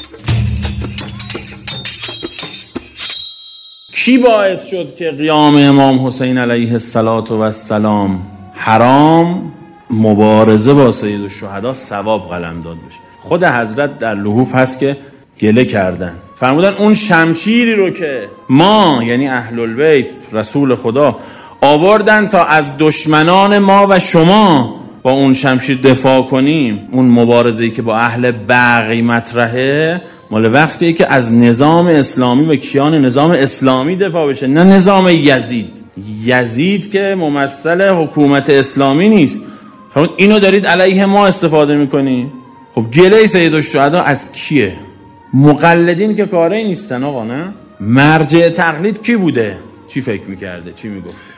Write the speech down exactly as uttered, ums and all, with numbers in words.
کی باعث شد که قیام امام حسین علیه السلام حرام مبارزه با سید الشهدا ثواب قلمداد بشه؟ خود حضرت در لحوف هست که گله کردن، فرمودن اون شمشیری رو که ما یعنی اهل البیت رسول خدا آوردن تا از دشمنان ما و شما با اون شمشیر دفاع کنیم، اون مبارزه‌ای که با اهل بغی مطرحه مال وقتیه که از نظام اسلامی و کیان نظام اسلامی دفاع بشه، نه نظام یزید. یزید که ممثل حکومت اسلامی نیست. فرمود اینو دارید علیه ما استفاده میکنی. خب گله سید الشهدا از کیه؟ مقلدین که کاری نیستن آقا، نه؟ مرجع تقلید کی بوده؟ چی فکر میکرده؟ چی میگفت؟